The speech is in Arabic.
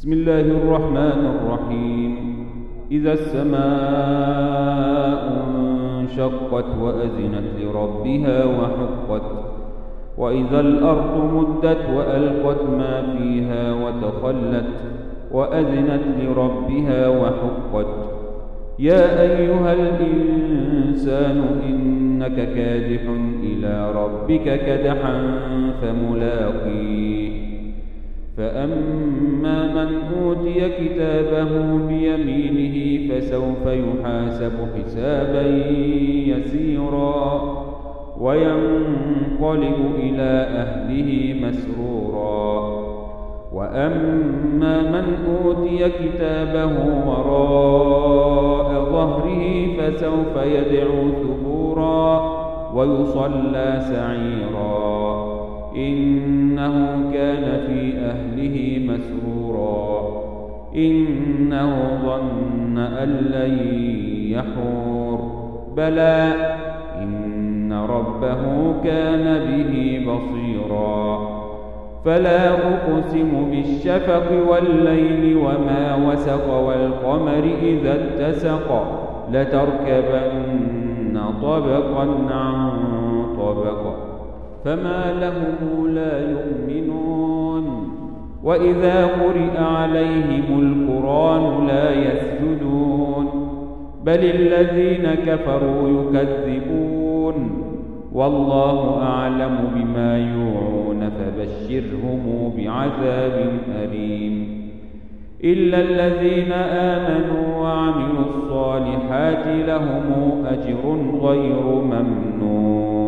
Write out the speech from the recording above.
بسم الله الرحمن الرحيم. إذا السماء انشقت وأذنت لربها وحقت، وإذا الأرض مدت وألقت ما فيها وتخلت وأذنت لربها وحقت. يا أيها الإنسان إنك كادح إلى ربك كدحا فملاقيه. فأما من أوتي كتابه بيمينه فسوف يحاسب حسابا يسيرا وينقلب إلى أهله مسرورا. وأما من أوتي كتابه وراء ظهره فسوف يدعو ثبورا ويصلى سعيرا إنه كان في أهله مسرورا إنه ظن أن لن يحور بلى إن ربه كان به بصيرا. فلا أقسم بالشفق والليل وما وسق والقمر إذا اتسق لتركبن طبقا عن طبق فما لهم لا يؤمنون. وإذا قرئ عليهم القرآن لا يسجدون بل الذين كفروا يكذبون والله أعلم بما يوعون فبشرهم بعذاب أليم. إلا الذين آمنوا وعملوا الصالحات لهم أجر غير ممنون.